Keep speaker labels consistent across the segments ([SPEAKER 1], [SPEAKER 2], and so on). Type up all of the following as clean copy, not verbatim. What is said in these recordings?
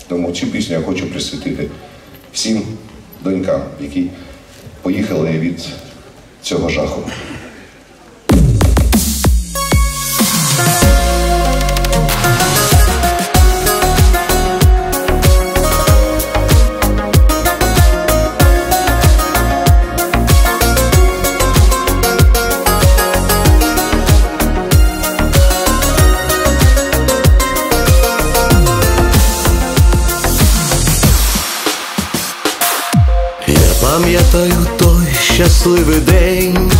[SPEAKER 1] Тому цю пісню я хочу присвятити всім донькам, які поїхали від цього жаху.
[SPEAKER 2] Пам'ятаю той щасливий день,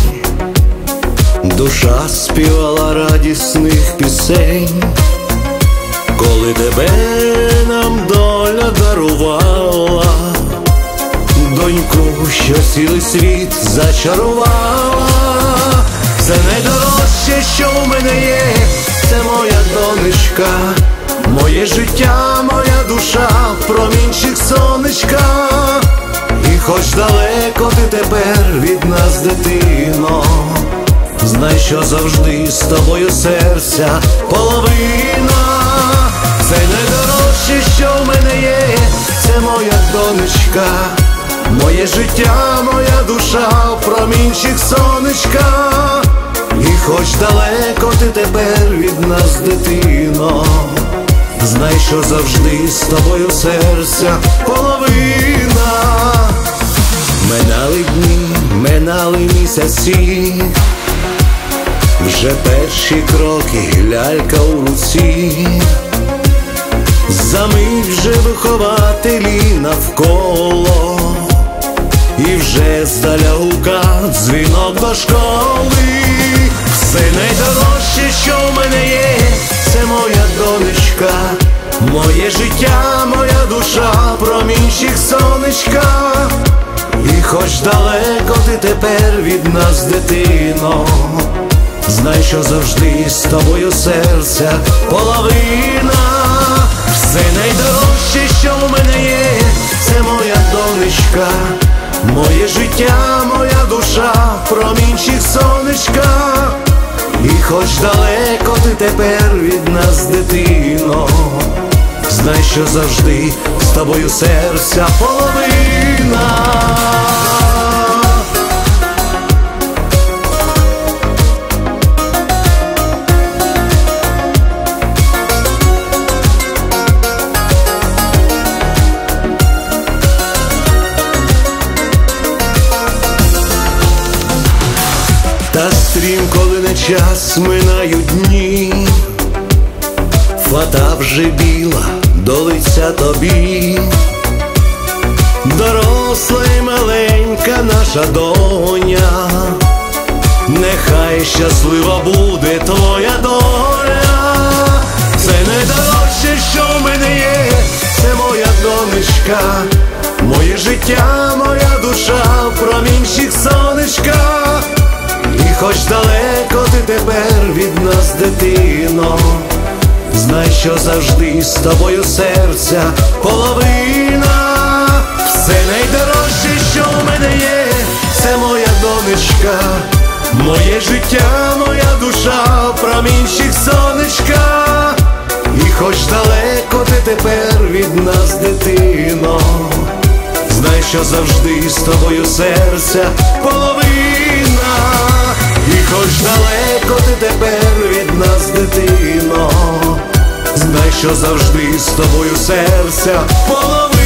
[SPEAKER 2] душа співала радісних пісень, коли тебе нам доля дарувала, доньку, що цілий світ зачарувала. Це найдорожче, що в мене є, це моя донечка, моє життя, моя душа, промінчик сонечка. І хоч далеко ти тепер від нас, дитино, знай, що завжди з тобою серця половина. Це найдорожче, що в мене є, це моя донечка, моє життя, моя душа, промінчик сонечка. І хоч далеко ти тепер від нас, дитино, знай, що завжди з тобою серця половина. Минали дні, минали місяці, вже перші кроки, лялька у руці. Замить вже вихователі навколо, і вже здаля гукав дзвінок до школи. Все найдорожче, що в мене є, це моя донечка, моє життя, моя душа, промінчик сонечка. І хоч далеко ти тепер від нас, дитино, знай, що завжди з тобою серця половина. Все найдорожче, що в мене є, це моя донечка, моє життя, моя душа, промінчик сонечка. І хоч далеко ти тепер від нас, дитино, знай, що завжди з тобою серця половина. Та стрімко лине час, минають дні, фата вже біла до лиця тобі. Доросла й маленька наша доня, нехай щаслива буде твоя доля. Це найдорожче, що в мене є, це моя донечка, моє життя, моя душа, промінчик сонечка. І хоч далеко ти тепер від нас, дитино, знай, що завжди з тобою серця половина. Все найдорожче, що в мене є, це моя донечка, моє життя, моя душа, промінчик сонечка. І хоч далеко ти тепер від нас, дитино, знай, що завжди з тобою серця половина. І хоч далеко ти тепер від нас, дитино, знай, що завжди з тобою серця половина.